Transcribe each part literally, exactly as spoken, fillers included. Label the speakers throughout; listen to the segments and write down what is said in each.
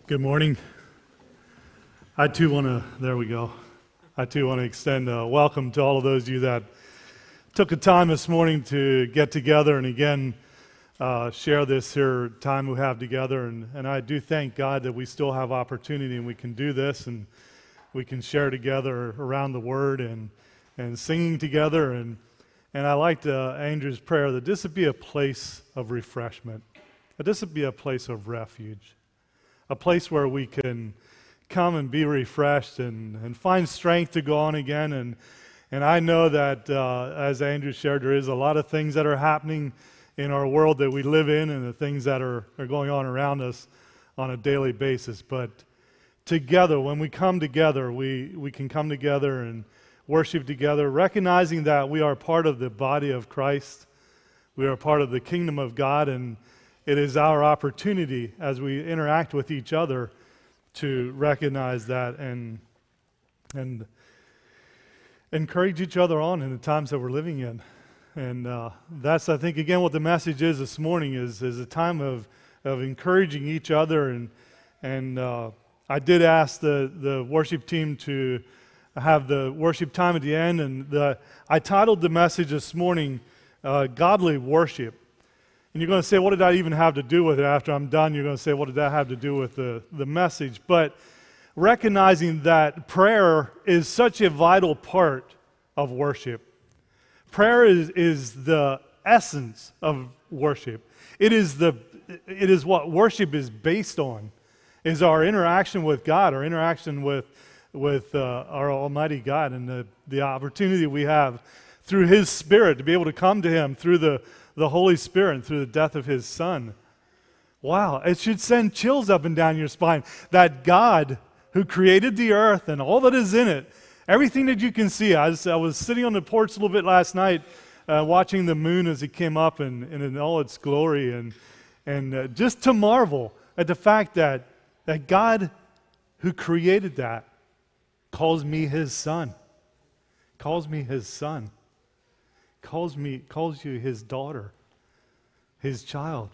Speaker 1: Good morning. I too want to, there we go. I too want to extend a welcome to all of those of you that took a time this morning to get together and again uh, share this here time we have together. And, and I do thank God that we still have opportunity and we can do this and we can share together around the Word and, and singing together. And, and I liked uh, Andrew's prayer that this would be a place of refreshment, that this would be a place of refuge. A place where we can come and be refreshed and, and find strength to go on again. And and I know that, uh, as Andrew shared, there is a lot of things that are happening in our world that we live in and the things that are, are going on around us on a daily basis. But together, when we come together, we, we can come together and worship together, recognizing that we are part of the body of Christ. We are part of the kingdom of God, and it is our opportunity as we interact with each other to recognize that and and encourage each other on in the times that we're living in. And uh, that's, I think, again, what the message is this morning is is a time of of encouraging each other. And and uh, I did ask the the worship team to have the worship time at the end, and the I titled the message this morning, uh, "Godly Worship." And you're going to say, what did that even have to do with it? After I'm done, you're going to say, what did that have to do with the, the message? But recognizing that prayer is such a vital part of worship. Prayer is, is the essence of worship. It is the it is what worship is based on, is our interaction with God, our interaction with, with uh, our Almighty God, and the, the opportunity we have through His Spirit to be able to come to Him through the the Holy Spirit and through the death of His Son. Wow, it should send chills up and down your spine that God, who created the earth and all that is in it, everything that you can see. I was, I was sitting on the porch a little bit last night uh, watching the moon as it came up and, and in all its glory, and and uh, just to marvel at the fact that, that God, who created that, calls me His Son, calls me His Son. calls me, calls you His daughter, His child.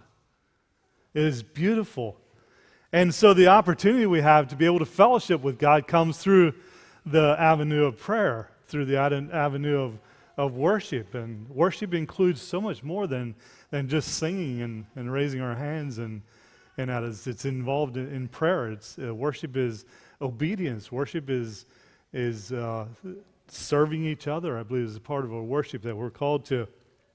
Speaker 1: It is beautiful. And so the opportunity we have to be able to fellowship with God comes through the avenue of prayer, through the avenue of, of worship. And worship includes so much more than, than just singing and, and raising our hands, and, and that is, it's involved in, in prayer. It's uh, worship is obedience. Worship is is uh, serving each other, I believe, is a part of our worship that we're called to.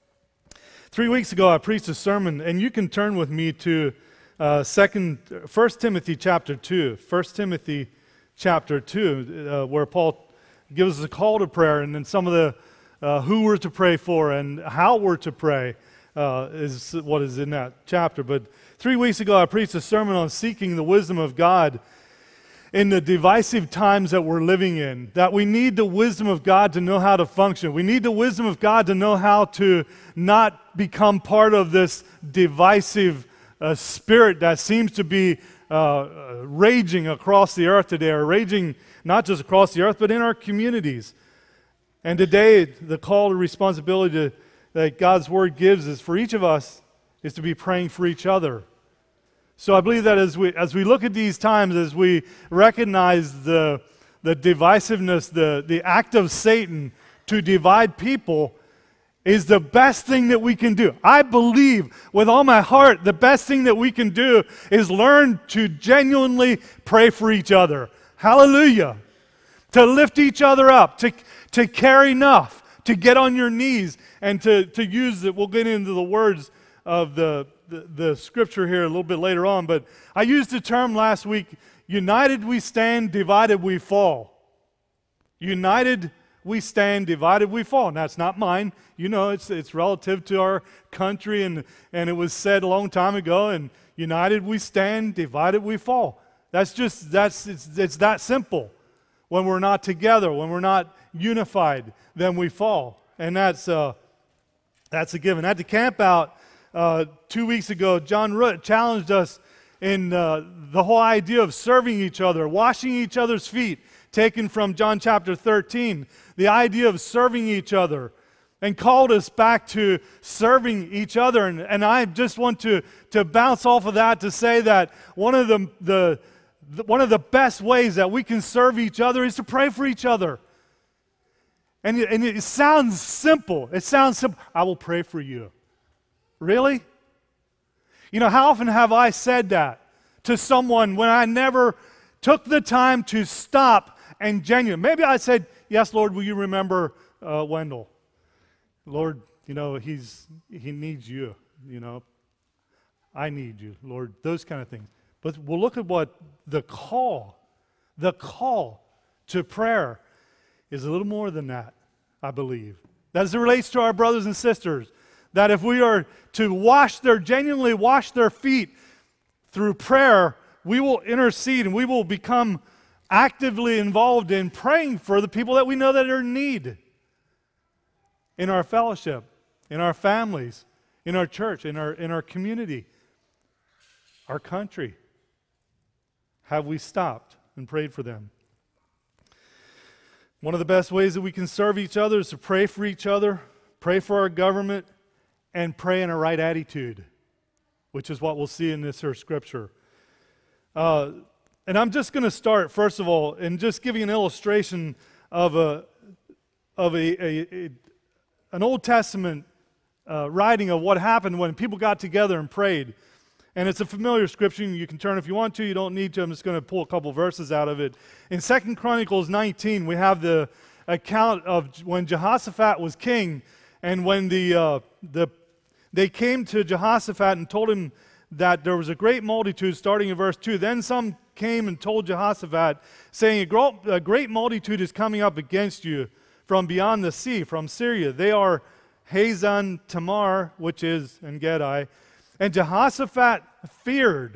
Speaker 1: Three weeks ago, I preached a sermon, and you can turn with me to uh, second, First Timothy chapter two. First Timothy chapter two, uh, where Paul gives us a call to prayer, and then some of the uh, who we're to pray for and how we're to pray uh, is what is in that chapter. But three weeks ago, I preached a sermon on seeking the wisdom of God in the divisive times that we're living in, that we need the wisdom of God to know how to function. We need the wisdom of God to know how to not become part of this divisive uh, spirit that seems to be uh, raging across the earth today, or raging not just across the earth, but in our communities. And today, the call to responsibility to, that God's Word gives is for each of us is to be praying for each other. So I believe that as we as we look at these times, as we recognize the the divisiveness, the, the act of Satan to divide people is the best thing that we can do. I believe with all my heart the best thing that we can do is learn to genuinely pray for each other. Hallelujah. To lift each other up, to, to care enough, to get on your knees, and to, to use it. We'll get into the words of the The, the scripture here a little bit later on, but I used the term last week, united we stand, divided we fall. United we stand, divided we fall. Now, it's not mine. You know, it's it's relative to our country, and, and it was said a long time ago, and united we stand, divided we fall. That's just, that's it's, it's that simple. When we're not together, when we're not unified, then we fall. And that's, uh, that's a given. At the camp out, Uh, two weeks ago, John Root challenged us in uh, the whole idea of serving each other, washing each other's feet, taken from John chapter thirteen, the idea of serving each other, and called us back to serving each other. And, and I just want to, to bounce off of that to say that one of the, the th- one of the best ways that we can serve each other is to pray for each other. And it, and it sounds simple. It sounds simple. I will pray for you. Really? You know, how often have I said that to someone when I never took the time to stop and genuine? Maybe I said, yes, Lord, will you remember uh, Wendell? Lord, you know, he's he needs you, you know. I need you, Lord, those kind of things. But we'll look at what the call, the call to prayer is a little more than that, I believe. That as it relates to our brothers and sisters, that if we are to wash their, genuinely wash their feet through prayer, we will intercede and we will become actively involved in praying for the people that we know that are in need in our fellowship, in our families, in our church, in our, in our community, our country. Have we stopped and prayed for them? One of the best ways that we can serve each other is to pray for each other, pray for our government, and pray in a right attitude, which is what we'll see in this here scripture. Uh, and I'm just going to start, first of all, and just give you an illustration of a of a, a, a an Old Testament uh, writing of what happened when people got together and prayed. And it's a familiar scripture. You can turn if you want to. You don't need to. I'm just going to pull a couple verses out of it. In Second Chronicles nineteen, we have the account of when Jehoshaphat was king, and when the uh, the they came to Jehoshaphat and told him that there was a great multitude, starting in verse two. Then some came and told Jehoshaphat, saying, a great multitude is coming up against you from beyond the sea, from Syria. They are Hazan Tamar, which is En-gedi. And Jehoshaphat feared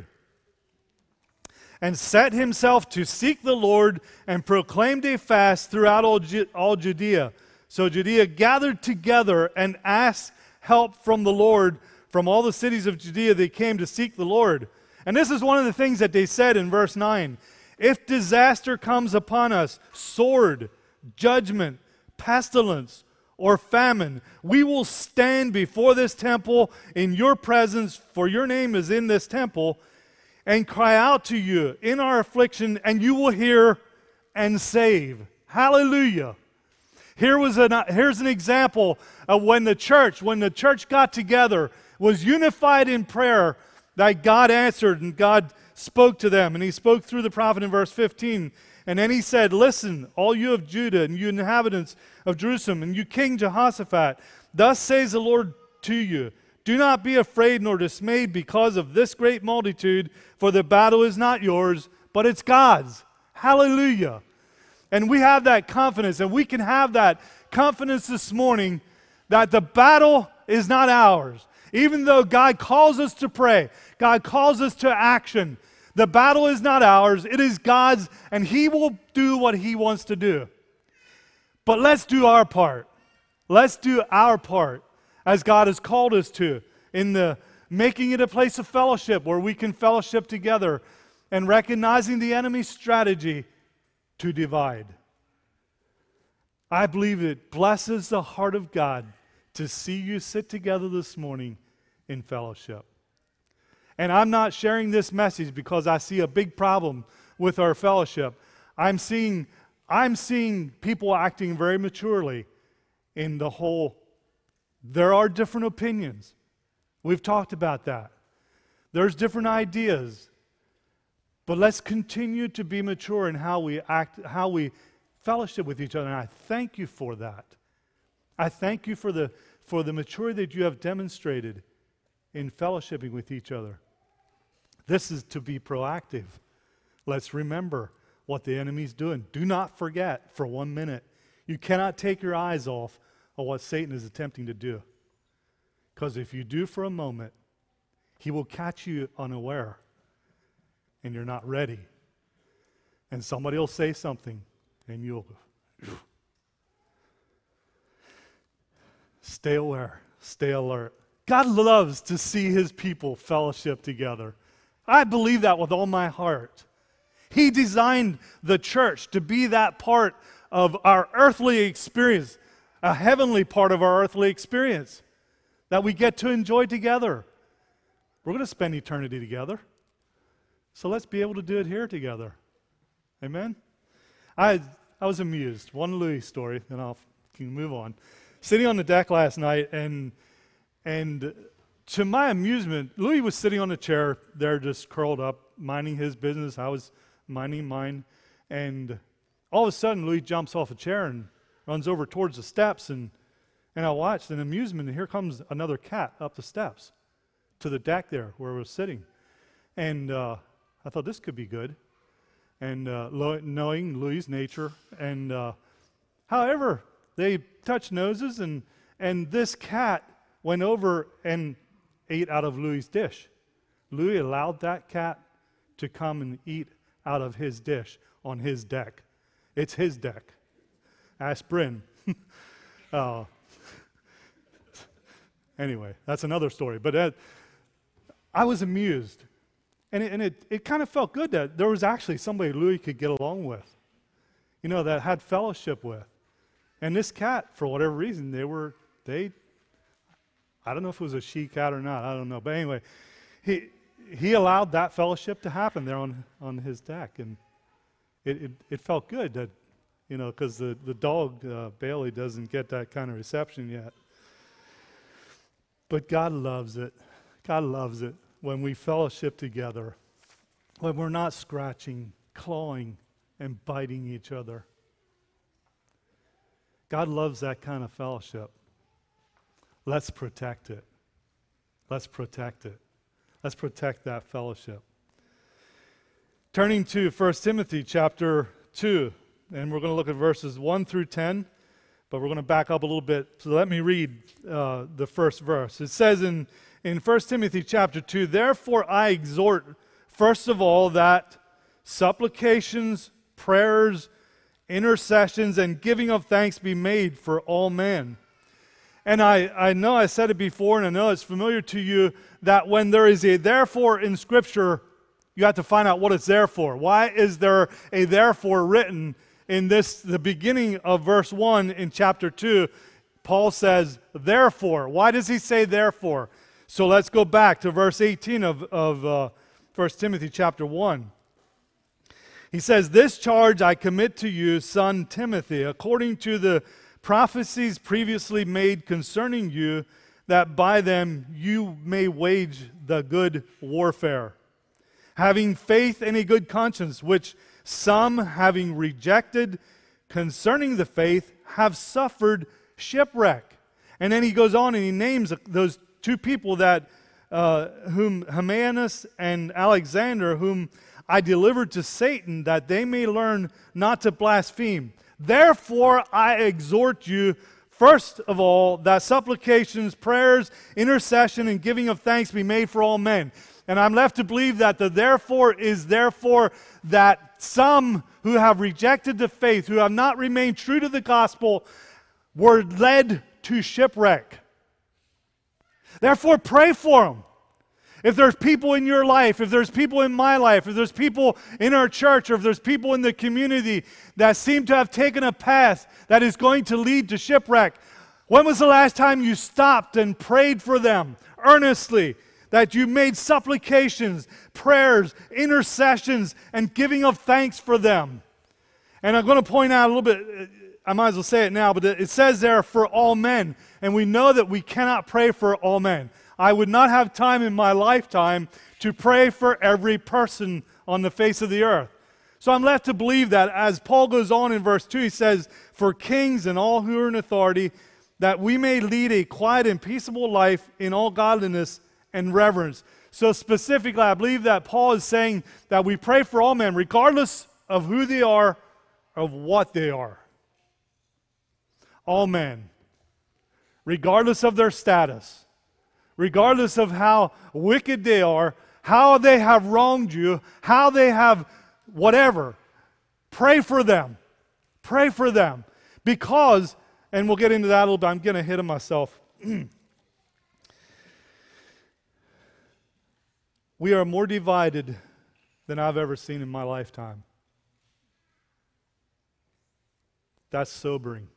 Speaker 1: and set himself to seek the Lord and proclaimed a fast throughout all, Ju- all Judea. So Judea gathered together and asked help from the Lord. From all the cities of Judea they came to seek the Lord. And this is one of the things that they said in verse nine. If disaster comes upon us, sword, judgment, pestilence, or famine, we will stand before this temple in your presence, for your name is in this temple, and cry out to you in our affliction, and you will hear and save. Hallelujah. Here was an, here's an example of when the church, when the church got together, was unified in prayer, that God answered and God spoke to them. And he spoke through the prophet in verse fifteen. And then he said, listen, all you of Judah and you inhabitants of Jerusalem and you King Jehoshaphat, thus says the Lord to you, do not be afraid nor dismayed because of this great multitude, for the battle is not yours, but it's God's. Hallelujah. And we have that confidence, and we can have that confidence this morning that the battle is not ours. Even though God calls us to pray, God calls us to action, the battle is not ours, it is God's, and He will do what He wants to do. But let's do our part. Let's do our part as God has called us to in the making it a place of fellowship where we can fellowship together and recognizing the enemy's strategy to divide. I believe it blesses the heart of God to see you sit together this morning in fellowship. And I'm not sharing this message because I see a big problem with our fellowship. I'm seeing, I'm seeing people acting very maturely in the whole. There are different opinions. We've talked about that. There's different ideas. But let's continue to be mature in how we act, how we fellowship with each other. And I thank you for that. I thank you for the, for the maturity that you have demonstrated in fellowshipping with each other. This is to be proactive. Let's remember what the enemy's doing. Do not forget for one minute. You cannot take your eyes off of what Satan is attempting to do. Because if you do for a moment, he will catch you unaware and you're not ready. And somebody will say something and you'll stay aware, stay alert. God loves to see His people fellowship together. I believe that with all my heart. He designed the church to be that part of our earthly experience, a heavenly part of our earthly experience that we get to enjoy together. We're going to spend eternity together. So let's be able to do it here together. Amen? I I was amused. One Louis story, then I'll can move on. Sitting on the deck last night, and and to my amusement, Louis was sitting on a chair there just curled up, minding his business. I was minding mine. And all of a sudden, Louis jumps off a chair and runs over towards the steps, and, and I watched in amusement, and here comes another cat up the steps to the deck there where we were sitting. And uh, I thought, this could be good. And uh, lo- knowing Louis' nature, and uh, however, they touched noses, and and this cat went over and ate out of Louis' dish. Louis allowed that cat to come and eat out of his dish on his deck. It's his deck. Ask Bryn. uh, anyway, that's another story. But uh, I was amused. And it, and it, it kind of felt good that there was actually somebody Louis could get along with, you know, that had fellowship with. And this cat, for whatever reason, they were, they, I don't know if it was a she cat or not, I don't know. But anyway, he he allowed that fellowship to happen there on, on his deck. And it, it, it felt good that, you know, because the, the dog, uh, Bailey, doesn't get that kind of reception yet. But God loves it. God loves it when we fellowship together, when we're not scratching, clawing, and biting each other. God loves that kind of fellowship. Let's protect it. Let's protect it. Let's protect that fellowship. Turning to First Timothy chapter two, and we're going to look at verses one through ten, but we're going to back up a little bit. So let me read uh, the first verse. It says in, in First Timothy chapter two, "Therefore I exhort, first of all, that supplications, prayers, intercessions, and giving of thanks be made for all men." And I, I know I said it before, and I know it's familiar to you, that when there is a therefore in Scripture, you have to find out what it's there for. Why is there a therefore written in this, the beginning of verse one in chapter two? Paul says, therefore. Why does he say therefore? So let's go back to verse eighteen of, of uh, First Timothy chapter one. He says, "This charge I commit to you, son Timothy, according to the prophecies previously made concerning you, that by them you may wage the good warfare, having faith and a good conscience, which some, having rejected concerning the faith, have suffered shipwreck." And then he goes on and he names those two people that uh, whom Hymenaeus and Alexander, whom I delivered to Satan, that they may learn not to blaspheme. "Therefore I exhort you, first of all, that supplications, prayers, intercession, and giving of thanks be made for all men." And I'm left to believe that the therefore is therefore that some who have rejected the faith, who have not remained true to the gospel, were led to shipwreck. Therefore, pray for them. If there's people in your life, if there's people in my life, if there's people in our church, or if there's people in the community that seem to have taken a path that is going to lead to shipwreck, when was the last time you stopped and prayed for them earnestly, that you made supplications, prayers, intercessions, and giving of thanks for them? And I'm going to point out a little bit, I might as well say it now, but it says there, for all men. And we know that we cannot pray for all men. I would not have time in my lifetime to pray for every person on the face of the earth. So I'm left to believe that as Paul goes on in verse two, he says, "For kings and all who are in authority, that we may lead a quiet and peaceable life in all godliness and reverence." So specifically, I believe that Paul is saying that we pray for all men, regardless of who they are, of what they are. All men, regardless of their status, regardless of how wicked they are, how they have wronged you, how they have whatever, pray for them. Pray for them. Because, and we'll get into that a little bit, I'm getting ahead of myself. We are more divided than I've ever seen in my lifetime. That's sobering.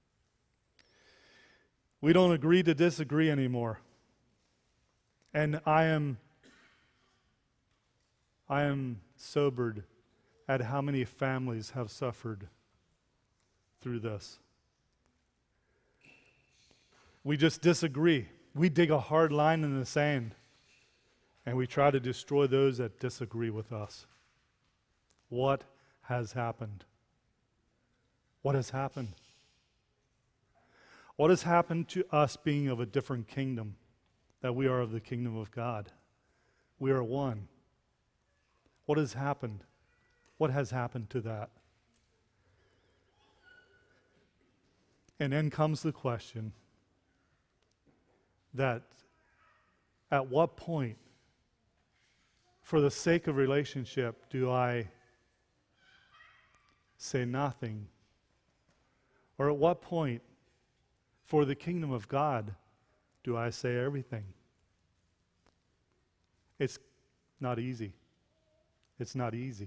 Speaker 1: We don't agree to disagree anymore. And I am I am sobered at how many families have suffered through this. We just disagree. We dig a hard line in the sand, and we try to destroy those that disagree with us. What has happened? What has happened? What has happened to us being of a different kingdom, that we are of the kingdom of God? We are one. What has happened? What has happened to that? And then comes the question that at what point, for the sake of relationship, do I say nothing? Or at what point, for the kingdom of God, do I say everything? It's not easy. It's not easy.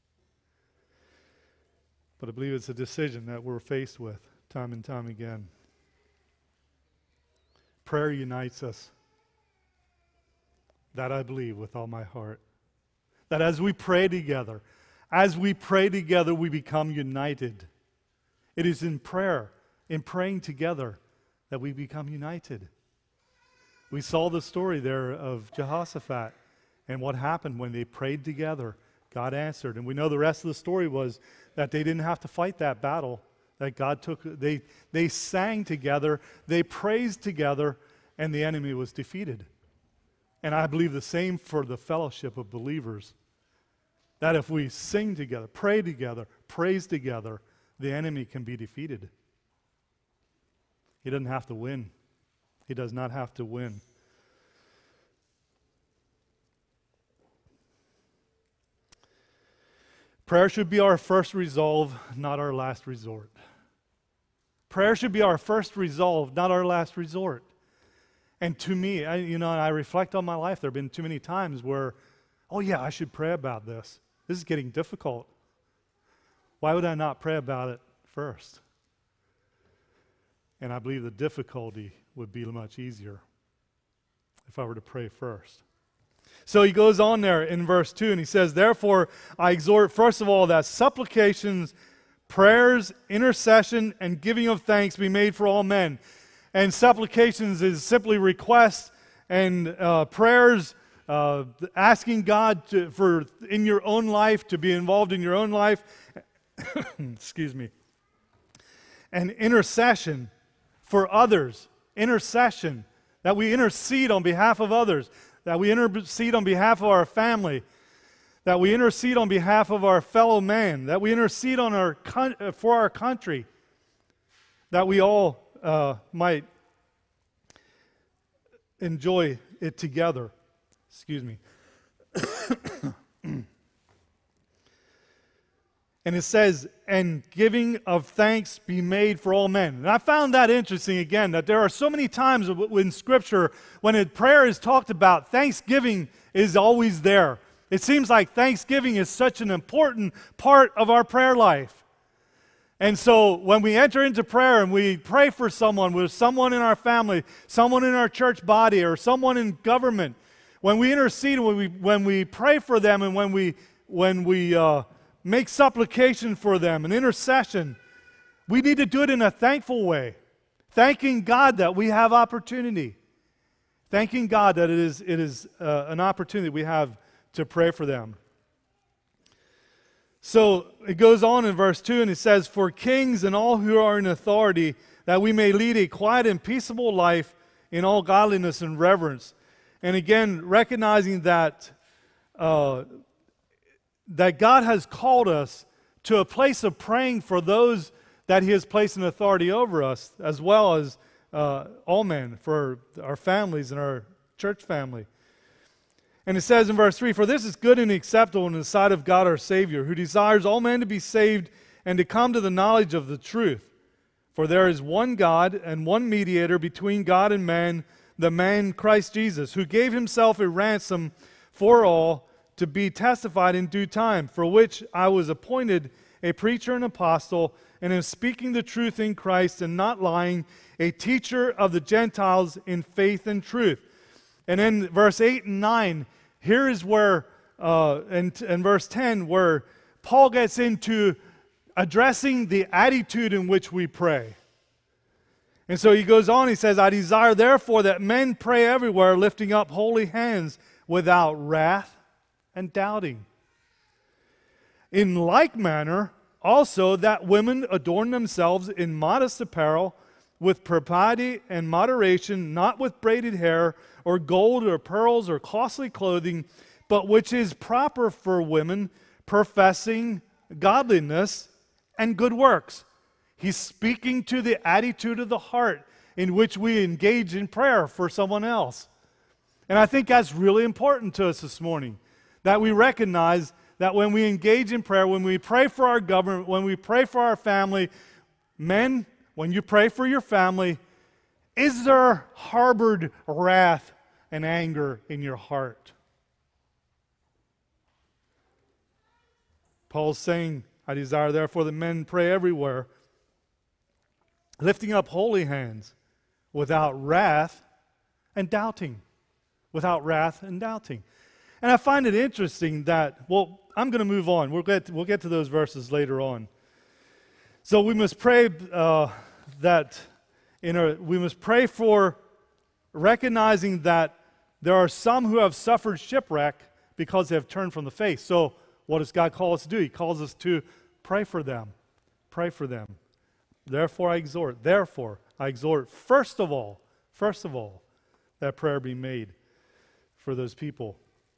Speaker 1: But I believe it's a decision that we're faced with time and time again. Prayer unites us. That I believe with all my heart. That as we pray together, as we pray together, we become united. It is in prayer, in praying together, that we become united. We saw the story there of Jehoshaphat and what happened when they prayed together. God answered. And we know the rest of the story was that they didn't have to fight that battle. That God took, they, they sang together, they praised together, and the enemy was defeated. And I believe the same for the fellowship of believers. That if we sing together, pray together, praise together, the enemy can be defeated. He doesn't have to win. He does not have to win. Prayer should be our first resolve, not our last resort. Prayer should be our first resolve, not our last resort. And to me, I, you know, I reflect on my life. There have been too many times where, oh yeah, I should pray about this. This is getting difficult. Why would I not pray about it first? And I believe the difficulty would be much easier if I were to pray first. So he goes on there in verse two and he says, therefore I exhort first of all that supplications, prayers, intercession, and giving of thanks be made for all men. And supplications is simply requests, and uh, prayers, uh, asking God to, for in your own life, to be involved in your own life. Excuse me. And intercession for others. Intercession. That we intercede on behalf of others. That we intercede on behalf of our family. That we intercede on behalf of our fellow man. That we intercede on our con- for our country. That we all uh, might enjoy it together. Excuse me. And it says, and giving of thanks be made for all men. And I found that interesting again, that there are so many times in Scripture when a prayer is talked about, thanksgiving is always there. It seems like thanksgiving is such an important part of our prayer life. And so when we enter into prayer and we pray for someone, with someone in our family, someone in our church body, or someone in government, when we intercede, when we when we pray for them, and when we when we uh, make supplication for them, an intercession, we need to do it in a thankful way, thanking God that we have opportunity, thanking God that it is it is uh, an opportunity we have to pray for them. So it goes on in verse two, and it says, for kings and all who are in authority, that we may lead a quiet and peaceable life in all godliness and reverence. And again, recognizing that uh, that God has called us to a place of praying for those that He has placed in authority over us, as well as uh, all men, for our families and our church family. And it says in verse three, for this is good and acceptable in the sight of God our Savior, who desires all men to be saved and to come to the knowledge of the truth. For there is one God and one mediator between God and man, the man Christ Jesus, who gave Himself a ransom for all, to be testified in due time, for which I was appointed a preacher and apostle, and am speaking the truth in Christ and not lying, a teacher of the Gentiles in faith and truth. And in verse eight and nine, here is where uh, in, in verse ten, where Paul gets into addressing the attitude in which we pray. And so he goes on, he says, I desire therefore that men pray everywhere, lifting up holy hands without wrath and doubting. In like manner, also that women adorn themselves in modest apparel, with propriety and moderation, not with braided hair, or gold, or pearls, or costly clothing, but which is proper for women, professing godliness and good works. He's speaking to the attitude of the heart in which we engage in prayer for someone else. And I think that's really important to us this morning, that we recognize that when we engage in prayer, when we pray for our government, when we pray for our family, men, when you pray for your family, is there harbored wrath and anger in your heart? Paul's saying, I desire therefore that men pray everywhere, lifting up holy hands, without wrath and doubting. Without wrath and doubting. And I find it interesting that, well, I'm going to move on. We'll get, we'll get to those verses later on. So we must pray uh, that, in our, we must pray for recognizing that there are some who have suffered shipwreck because they have turned from the faith. So what does God call us to do? He calls us to pray for them. Pray for them. Therefore I exhort, therefore I exhort, first of all, first of all, that prayer be made for those people.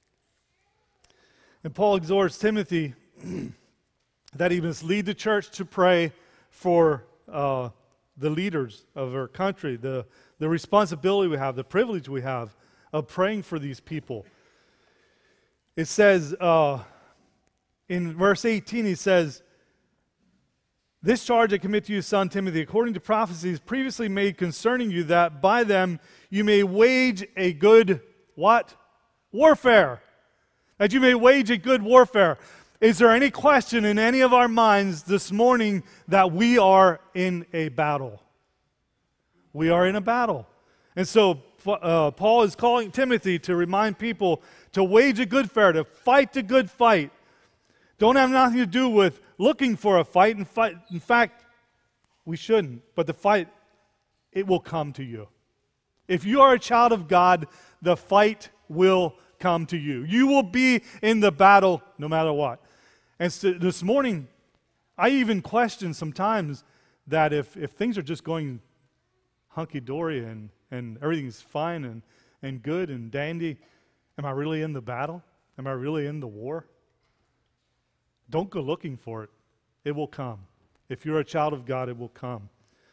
Speaker 1: And Paul exhorts Timothy that he must lead the church to pray for uh, the leaders of our country, the, the responsibility we have, the privilege we have of praying for these people. It says, uh, in verse eighteen, he says, this charge I commit to you, son Timothy, according to prophecies previously made concerning you, that by them you may wage a good, what? Warfare. That you may wage a good warfare. Is there any question in any of our minds this morning that we are in a battle? We are in a battle. And so uh, Paul is calling Timothy to remind people to wage a good fair, to fight the good fight. Don't have nothing to do with looking for a fight. In, fight. in fact, we shouldn't. But the fight, it will come to you. If you are a child of God, the fight will come to you. You will be in the battle no matter what. And so this morning, I even question sometimes that if, if things are just going hunky-dory and, and everything's fine and, and good and dandy, am I really in the battle? Am I really in the war? Don't go looking for it. It will come. If you're a child of God, it will come.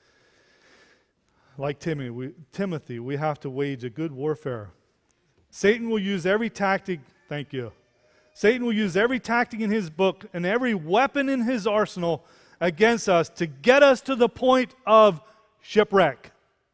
Speaker 1: Like Timothy, we, Timothy, we have to wage a good warfare. Satan will use every tactic, thank you. Satan will use every tactic in his book and every weapon in his arsenal against us to get us to the point of shipwreck.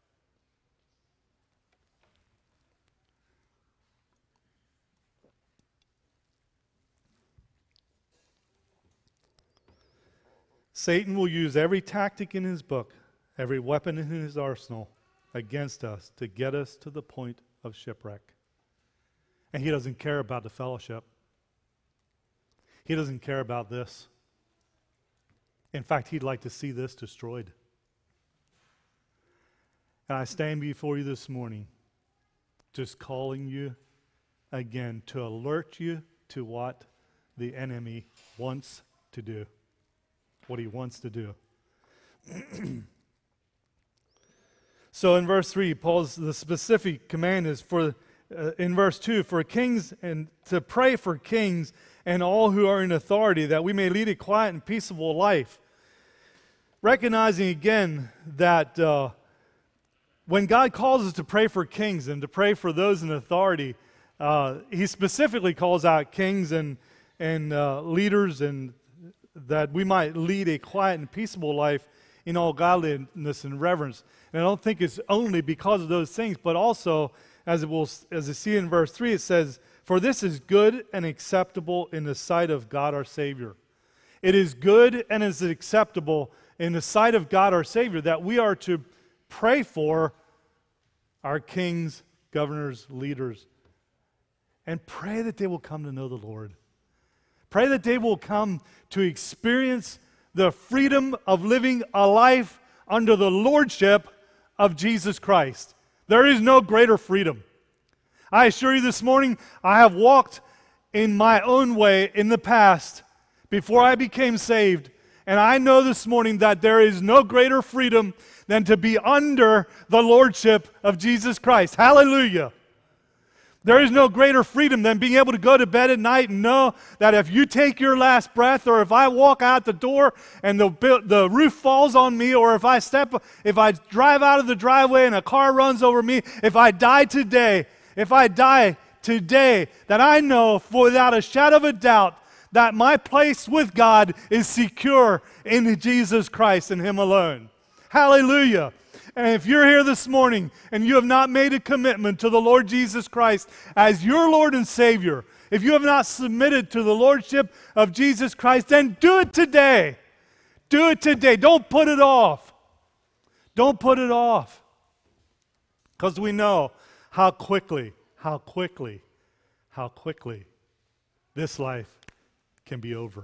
Speaker 1: Satan will use every tactic in his book, every weapon in his arsenal against us to get us to the point of shipwreck. And he doesn't care about the fellowship. He doesn't care about this. In fact, he'd like to see this destroyed. And I stand before you this morning just calling you again to alert you to what the enemy wants to do. What he wants to do. So in verse three, Paul's the specific command is for Uh, in verse two, for kings and to pray for kings and all who are in authority, that we may lead a quiet and peaceable life. Recognizing again that uh, when God calls us to pray for kings and to pray for those in authority, uh, he specifically calls out kings and, and uh, leaders, and that we might lead a quiet and peaceable life in all godliness and reverence. And I don't think it's only because of those things, but also As it will, as you see in verse three, it says, for this is good and acceptable in the sight of God our Savior. It is good and is acceptable in the sight of God our Savior that we are to pray for our kings, governors, leaders. and pray that they will come to know the Lord. Pray that they will come to experience the freedom of living a life under the lordship of Jesus Christ. There is no greater freedom. I assure you this morning, I have walked in my own way in the past before I became saved, and I know this morning that there is no greater freedom than to be under the lordship of Jesus Christ. Hallelujah. There is no greater freedom than being able to go to bed at night and know that if you take your last breath, or if I walk out the door and the, the roof falls on me, or if I step, if I drive out of the driveway and a car runs over me, if I die today, if I die today, that I know without a shadow of a doubt that my place with God is secure in Jesus Christ and Him alone. Hallelujah. And if you're here this morning and you have not made a commitment to the Lord Jesus Christ as your Lord and Savior, if you have not submitted to the Lordship of Jesus Christ, then do it today. Do it today. Don't put it off. Don't put it off. Because we know how quickly, how quickly, how quickly this life can be over.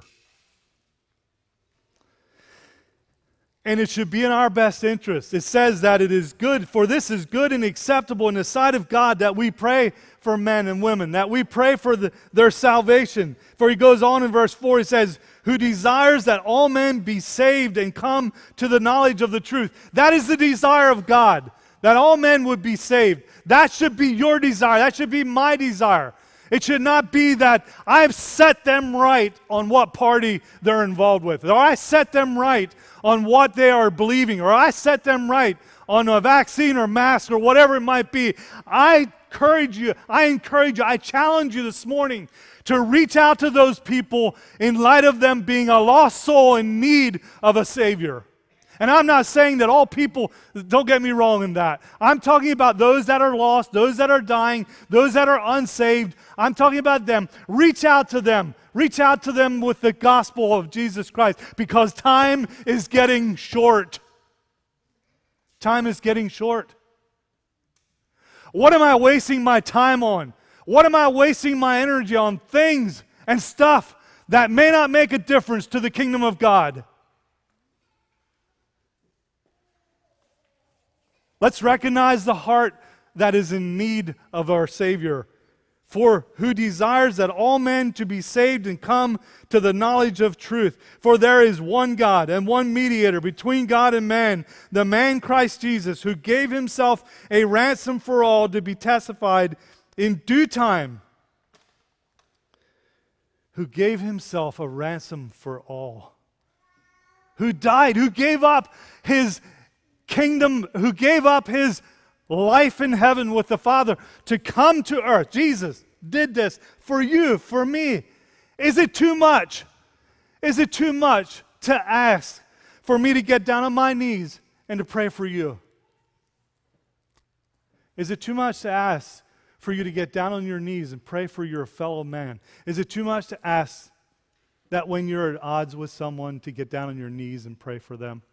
Speaker 1: And it should be in our best interest. It says that it is good, for this is good and acceptable in the sight of God, that we pray for men and women, that we pray for the, their salvation. For he goes on in verse four, he says, who desires that all men be saved and come to the knowledge of the truth. That is the desire of God, that all men would be saved. That should be your desire. That should be my desire. It should not be that I've set them right on what party they're involved with, or I set them right on what they are believing, or I set them right on a vaccine or mask or whatever it might be. I encourage you, I encourage you, I challenge you this morning to reach out to those people in light of them being a lost soul in need of a Savior. And I'm not saying that all people, don't get me wrong in that. I'm talking about those that are lost, those that are dying, those that are unsaved. I'm talking about them. Reach out to them. Reach out to them with the gospel of Jesus Christ, because time is getting short. Time is getting short. What am I wasting my time on? What am I wasting my energy on? Things and stuff that may not make a difference to the kingdom of God. Let's recognize the heart that is in need of our Savior. For who desires that all men to be saved and come to the knowledge of truth. For there is one God and one mediator between God and man, the man Christ Jesus, who gave himself a ransom for all, to be testified in due time. Who gave himself a ransom for all. Who died, who gave up his kingdom, who gave up his life in heaven with the Father to come to earth. Jesus did this for you, for me. Is it too much? Is it too much to ask for me to get down on my knees and to pray for you? Is it too much to ask for you to get down on your knees and pray for your fellow man? Is it too much to ask that when you're at odds with someone to get down on your knees and pray for them?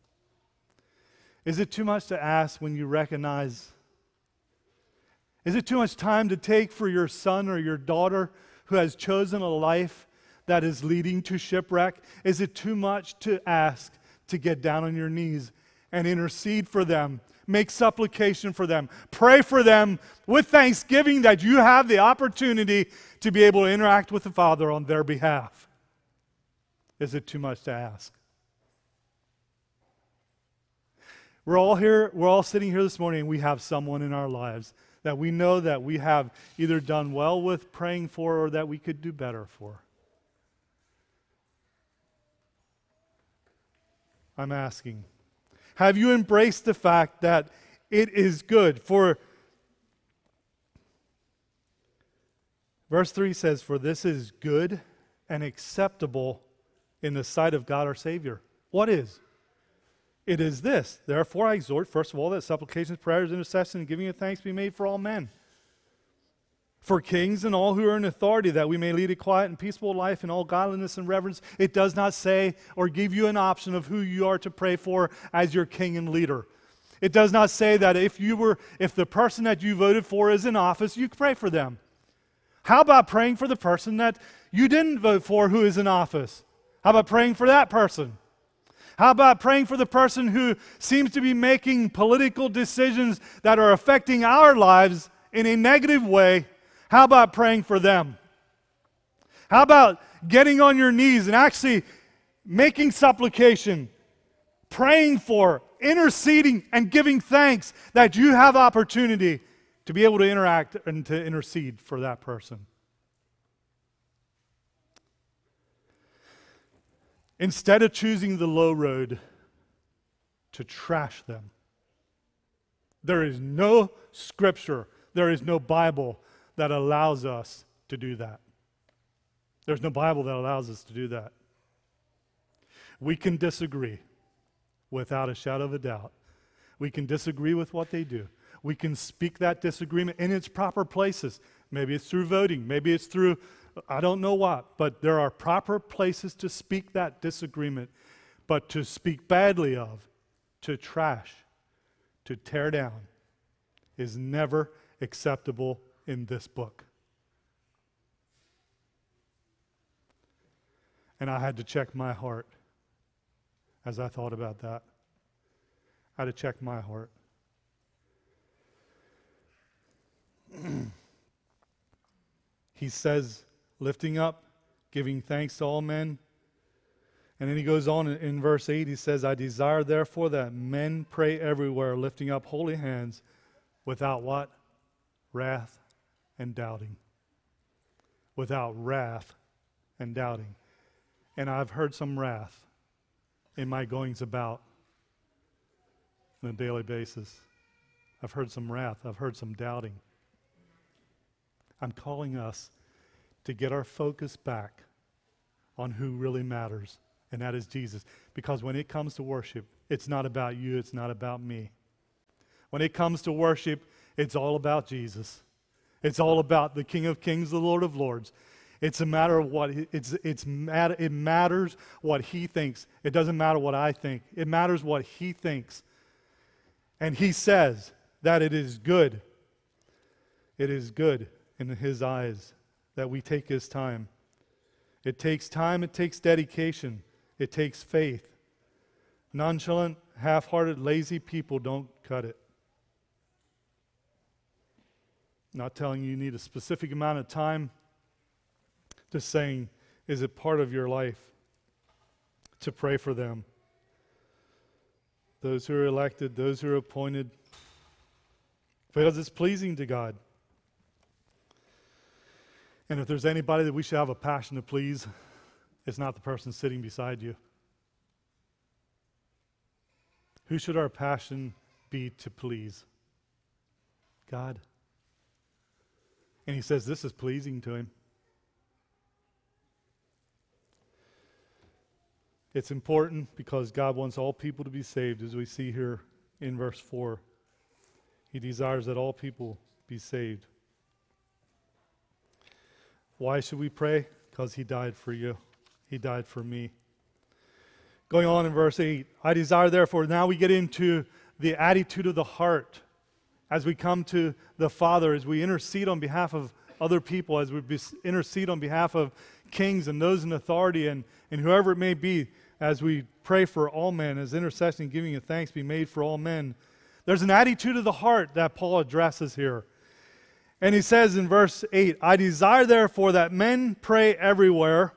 Speaker 1: Is it too much to ask when you recognize? Is it too much time to take for your son or your daughter who has chosen a life that is leading to shipwreck? Is it too much to ask to get down on your knees and intercede for them, make supplication for them, pray for them with thanksgiving that you have the opportunity to be able to interact with the Father on their behalf? Is it too much to ask? We're all here, we're all sitting here this morning, and we have someone in our lives that we know that we have either done well with praying for or that we could do better for. I'm asking, have you embraced the fact that it is good? For verse three says, for this is good and acceptable in the sight of God our Savior. What is? It is this. Therefore I exhort, first of all, that supplications, prayers, intercession, and giving of thanks be made for all men, for kings and all who are in authority, that we may lead a quiet and peaceful life in all godliness and reverence. It does not say or give you an option of who you are to pray for as your king and leader. It does not say that if you were, if the person that you voted for is in office, you pray for them. How about praying for the person that you didn't vote for who is in office? How about praying for that person? How about praying for the person who seems to be making political decisions that are affecting our lives in a negative way? How about praying for them? How about getting on your knees and actually making supplication, praying for, interceding, and giving thanks that you have opportunity to be able to interact and to intercede for that person? Instead of choosing the low road to trash them, there is no scripture, there is no Bible that allows us to do that. There's no Bible that allows us to do that. We can disagree without a shadow of a doubt. We can disagree with what they do. We can speak that disagreement in its proper places. Maybe it's through voting. Maybe it's through, I don't know what. But there are proper places to speak that disagreement. But to speak badly of, to trash, to tear down, is never acceptable in this book. And I had to check my heart as I thought about that. I had to check my heart. He says, lifting up, giving thanks to all men. And then he goes on in, in verse eight, he says, I desire therefore that men pray everywhere, lifting up holy hands, without what? Wrath and doubting. Without wrath and doubting. And I've heard some wrath in my goings about on a daily basis. I've heard some wrath. I've heard some doubting. I'm calling us to get our focus back on who really matters, and that is Jesus. Because when it comes to worship, it's not about you, it's not about me. When it comes to worship, it's all about Jesus. It's all about the King of Kings, the Lord of Lords. It's a matter of what, it's, it's matter, it matters what He thinks. It doesn't matter what I think. It matters what He thinks. And He says that it is good. It is good in His eyes that we take His time. It takes time, it takes dedication, it takes faith. Nonchalant, half-hearted, lazy people don't cut it. Not telling you you need a specific amount of time, just saying, is it part of your life to pray for them? Those who are elected, those who are appointed, because it's pleasing to God. And if there's anybody that we should have a passion to please, it's not the person sitting beside you. Who should our passion be to please? God. And He says this is pleasing to Him. It's important because God wants all people to be saved, as we see here in verse four. He desires that all people be saved. Why should we pray? Because He died for you. He died for me. Going on in verse eight, I desire therefore, now we get into the attitude of the heart as we come to the Father, as we intercede on behalf of other people, as we be, intercede on behalf of kings and those in authority and, and whoever it may be, as we pray for all men, as intercession giving you thanks be made for all men. There's an attitude of the heart that Paul addresses here. And he says in verse eight, I desire therefore that men pray everywhere,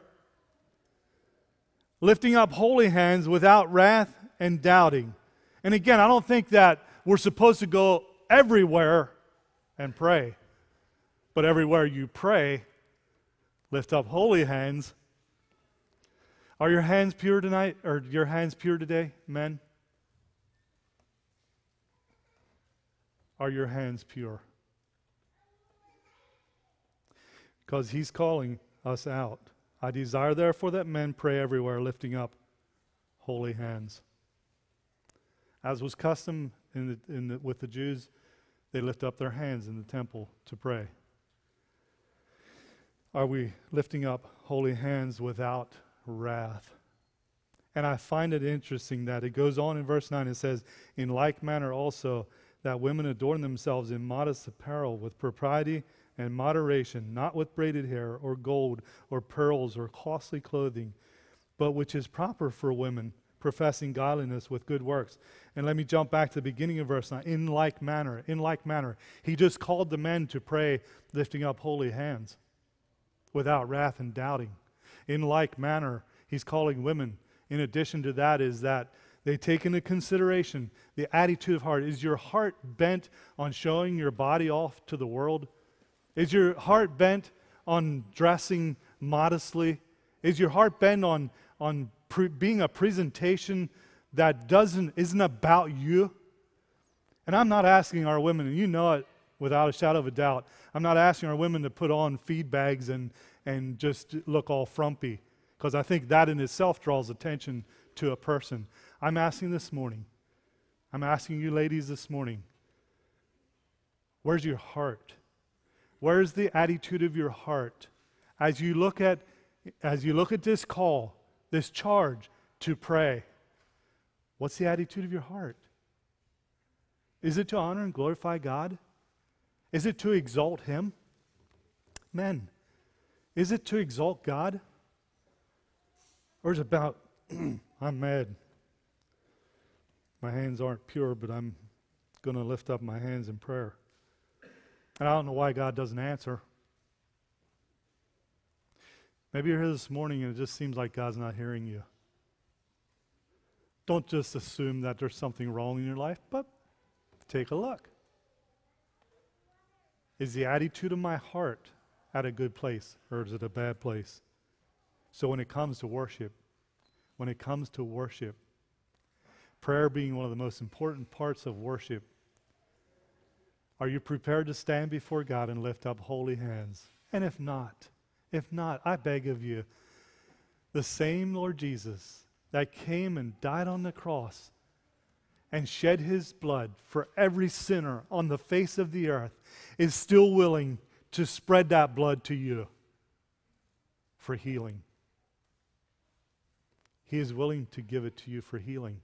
Speaker 1: lifting up holy hands without wrath and doubting. And again, I don't think that we're supposed to go everywhere and pray. But everywhere you pray, lift up holy hands. Are your hands pure tonight? Or your hands pure today, men? Are your hands pure? Because He's calling us out. I desire therefore that men pray everywhere, lifting up holy hands. As was custom in the, in the, with the Jews, they lift up their hands in the temple to pray. Are we lifting up holy hands without wrath? And I find it interesting that it goes on in verse nine, it says, in like manner also that women adorn themselves in modest apparel with propriety and moderation, not with braided hair or gold or pearls or costly clothing, but which is proper for women, professing godliness with good works. And let me jump back to the beginning of verse nine. In like manner, in like manner. He just called the men to pray, lifting up holy hands, without wrath and doubting. In like manner, he's calling women. In addition to that is that they take into consideration the attitude of heart. Is your heart bent on showing your body off to the world? Is your heart bent on dressing modestly? Is your heart bent on, on pre- being a presentation that doesn't isn't about you? And I'm not asking our women, and you know it without a shadow of a doubt, I'm not asking our women to put on feed bags and, and just look all frumpy, because I think that in itself draws attention to a person. I'm asking this morning, I'm asking you ladies this morning, where's your heart? Where's the attitude of your heart as you look at as you look at this call, this charge to pray? What's the attitude of your heart? Is it to honor and glorify God? Is it to exalt Him? Men, is it to exalt God? Or is it about, I'm mad. My hands aren't pure, but I'm going to lift up my hands in prayer. And I don't know why God doesn't answer. Maybe you're here this morning and it just seems like God's not hearing you. Don't just assume that there's something wrong in your life, but take a look. Is the attitude of my heart at a good place, or is it a bad place? So when it comes to worship, when it comes to worship, prayer being one of the most important parts of worship, are you prepared to stand before God and lift up holy hands? And if not, if not, I beg of you, the same Lord Jesus that came and died on the cross and shed His blood for every sinner on the face of the earth is still willing to spread that blood to you for healing. He is willing to give it to you for healing.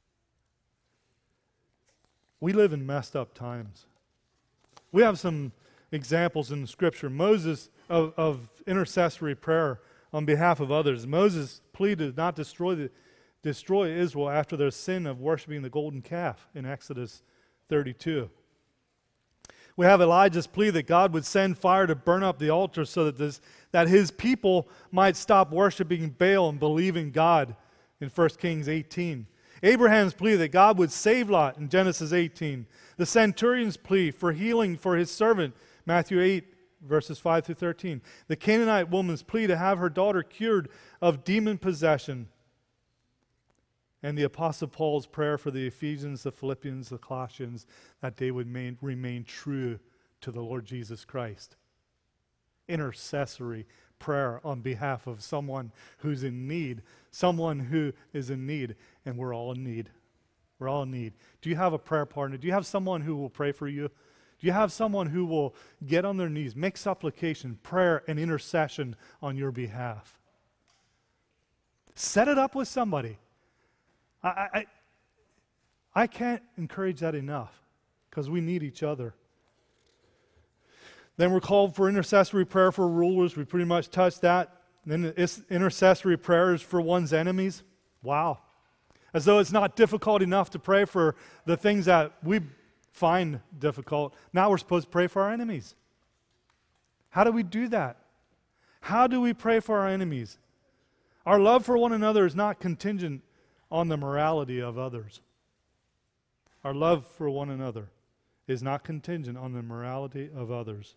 Speaker 1: We live in messed up times. We have some examples in the Scripture. Moses, of, of intercessory prayer on behalf of others. Moses pleaded not destroy the destroy Israel after their sin of worshiping the golden calf in Exodus thirty-two. We have Elijah's plea that God would send fire to burn up the altar so that this, that his people might stop worshiping Baal and believe in God in First Kings eighteen. Abraham's plea that God would save Lot in Genesis eighteen. The centurion's plea for healing for his servant, Matthew eight, verses five through thirteen. The Canaanite woman's plea to have her daughter cured of demon possession. And the Apostle Paul's prayer for the Ephesians, the Philippians, the Colossians, that they would main, remain true to the Lord Jesus Christ. Intercessory prayer on behalf of someone who's in need, someone who is in need, and we're all in need. We're all in need. Do you have a prayer partner? Do you have someone who will pray for you? Do you have someone who will get on their knees, make supplication, prayer, and intercession on your behalf? Set it up with somebody. I, I, I can't encourage that enough because we need each other. Then we're called for intercessory prayer for rulers. We pretty much touched that. Then it's intercessory prayers for one's enemies. Wow. As though it's not difficult enough to pray for the things that we find difficult. Now we're supposed to pray for our enemies. How do we do that? How do we pray for our enemies? Our love for one another is not contingent on the morality of others. Our love for one another is not contingent on the morality of others.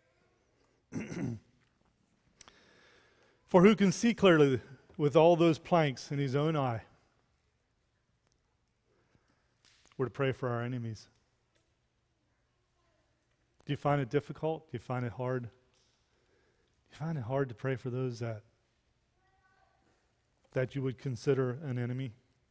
Speaker 1: For who can see clearly with all those planks in his own eye? We're to pray for our enemies. Do you find it difficult? Do you find it hard? Do you find it hard to pray for those that that you would consider an enemy?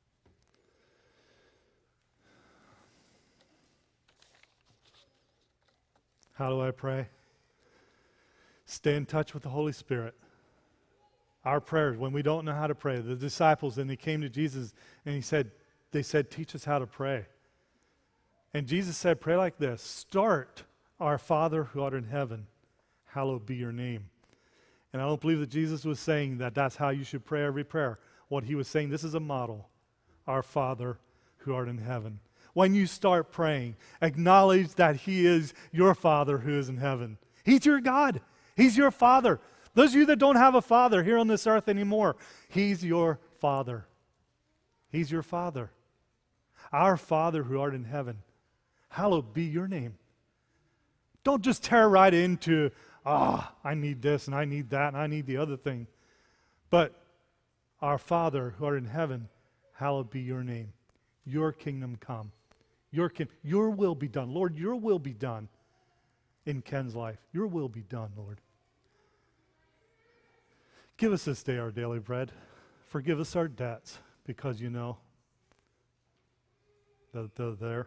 Speaker 1: How do I pray? Stay in touch with the Holy Spirit. Our prayers, when we don't know how to pray, the disciples, then they came to Jesus and he said, they said, teach us how to pray. And Jesus said, pray like this: start, our Father who art in heaven. hallowed be your name. And I don't believe that Jesus was saying that that's how you should pray every prayer. What he was saying, this is a model. Our Father who art in heaven. When you start praying, acknowledge that he is your Father who is in heaven. He's your God. He's your Father. Those of you that don't have a father here on this earth anymore, he's your Father. He's your Father. Our Father who art in heaven, hallowed be your name. Don't just tear right into, ah, oh, I need this and I need that and I need the other thing. But our Father who art in heaven, hallowed be your name. Your kingdom come. Your, kin- your will be done. Lord, your will be done in Ken's life. Your will be done, Lord. Give us this day our daily bread. Forgive us our debts, because you know that they're there.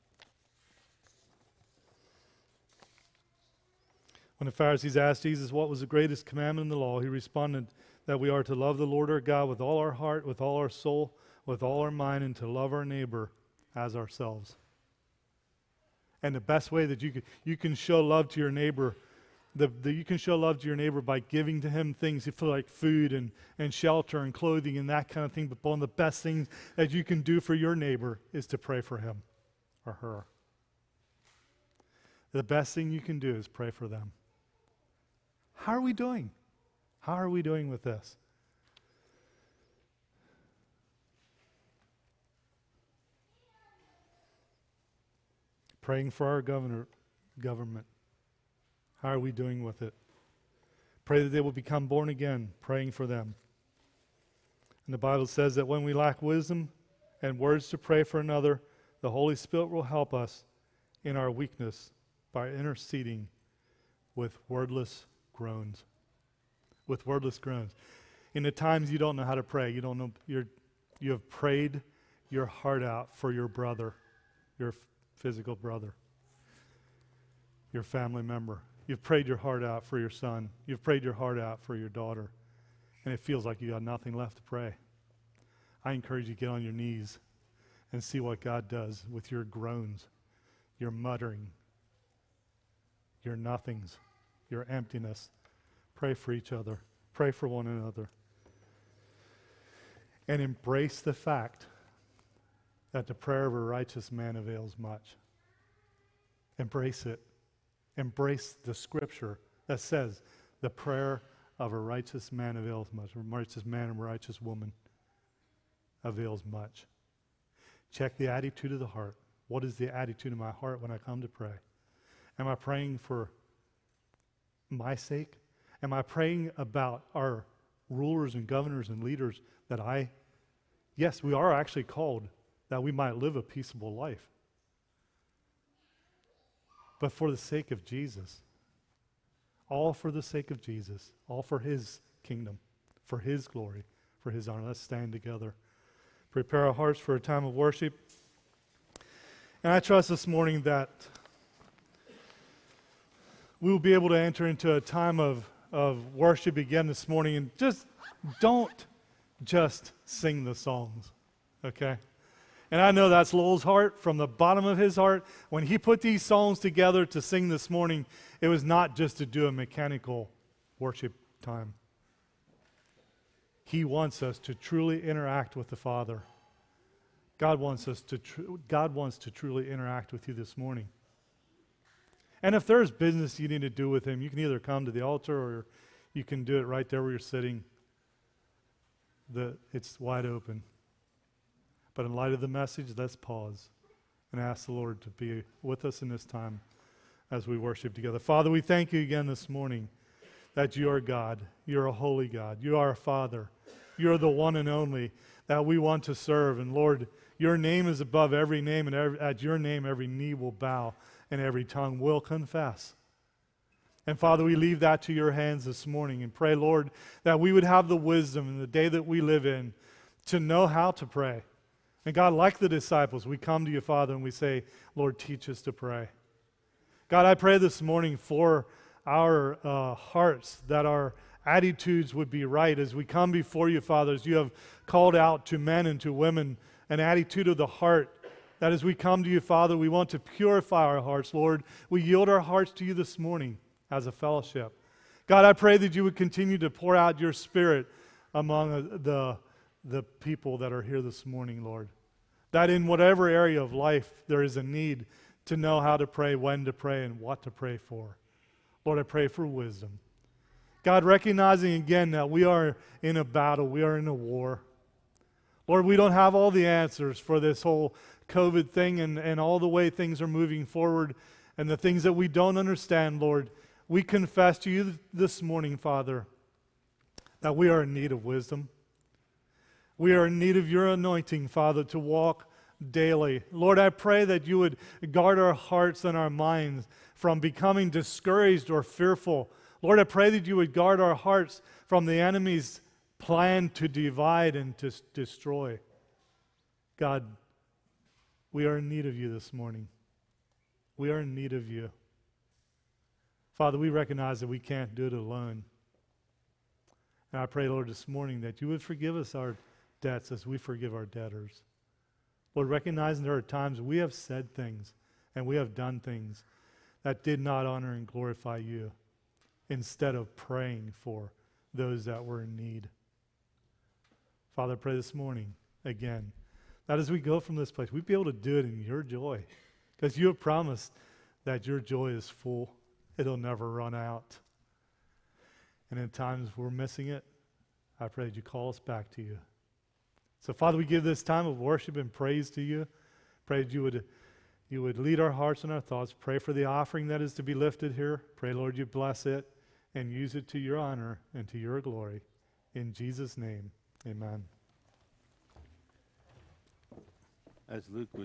Speaker 1: When the Pharisees asked Jesus what was the greatest commandment in the law, he responded that we are to love the Lord our God with all our heart, with all our soul, with all our mind, and to love our neighbor as ourselves. And the best way that you can, you can show love to your neighbor, the, the, you can show love to your neighbor by giving to him things like food and, and shelter and clothing and that kind of thing. But one of the best things that you can do for your neighbor is to pray for him or her. The best thing you can do is pray for them. How are we doing? How are we doing with this? Praying for our governor, government. How are we doing with it? Pray that they will become born again, praying for them. And the Bible says that when we lack wisdom and words to pray for another, the Holy Spirit will help us in our weakness by interceding with wordless groans. With wordless groans. In the times you don't know how to pray, you don't know, you're, you have prayed your heart out for your brother, your f- physical brother, your family member. You've prayed your heart out for your son. You've prayed your heart out for your daughter. And it feels like you got nothing left to pray. I encourage you to get on your knees and see what God does with your groans, your muttering, your nothings, your emptiness. Pray for each other. Pray for one another. And embrace the fact that the prayer of a righteous man avails much. Embrace it. Embrace the scripture that says the prayer of a righteous man avails much. A righteous man and a righteous woman avails much. Check the attitude of the heart. What is the attitude of my heart when I come to pray? Am I praying for my sake? Am I praying about our rulers and governors and leaders that I, yes, we are actually called that we might live a peaceable life. But for the sake of Jesus, all for the sake of Jesus, all for his kingdom, for his glory, for his honor. Let's stand together. Prepare our hearts for a time of worship. And I trust this morning that we will be able to enter into a time of, of worship again this morning. And just don't just sing the songs, okay? And I know that's Lowell's heart, from the bottom of his heart. When he put these songs together to sing this morning, it was not just to do a mechanical worship time. He wants us to truly interact with the Father. God wants us to tr- God wants to truly interact with you this morning. And if there's business you need to do with him, you can either come to the altar or you can do it right there where you're sitting. The, it's wide open. But in light of the message, let's pause and ask the Lord to be with us in this time as we worship together. Father, we thank you again this morning that you are God. You're a holy God. You are a Father. You're the one and only that we want to serve. And Lord, your name is above every name, and every, at your name every knee will bow and every tongue will confess. And Father, we leave that to your hands this morning and pray, Lord, that we would have the wisdom in the day that we live in to know how to pray. And God, like the disciples, we come to you, Father, and we say, Lord, teach us to pray. God, I pray this morning for our uh, hearts, that our attitudes would be right as we come before you, Father, as you have called out to men and to women an attitude of the heart, that as we come to you, Father, we want to purify our hearts, Lord. We yield our hearts to you this morning. as a fellowship. God, I pray that you would continue to pour out your Spirit among uh, the, the people that are here this morning, Lord. That in whatever area of life there is a need to know how to pray, when to pray, and what to pray for. Lord, I pray for wisdom. God, recognizing again that we are in a battle, we are in a war. Lord, we don't have all the answers for this whole COVID thing and, and all the way things are moving forward and the things that we don't understand, Lord. We confess to you th- this morning, Father, that we are in need of wisdom. We are in need of your anointing, Father, to walk daily. Lord, I pray that you would guard our hearts and our minds from becoming discouraged or fearful. Lord, I pray that you would guard our hearts from the enemy's plan to divide and to s- destroy. God, we are in need of you this morning. We are in need of you. Father, we recognize that we can't do it alone. And I pray, Lord, this morning that you would forgive us our debts as we forgive our debtors. Lord, recognizing there are times we have said things and we have done things that did not honor and glorify you, instead of praying for those that were in need. Father, I pray this morning, again, that as we go from this place, we'd be able to do it in your joy, because you have promised that your joy is full. It'll never run out. And in times we're missing it, I pray that you call us back to you. So, Father, we give this time of worship and praise to you. Pray that you would, you would lead our hearts and our thoughts. Pray for the offering that is to be lifted here. Pray, Lord, you bless it and use it to your honor and to your glory. In Jesus' name, amen.
Speaker 2: As Luke was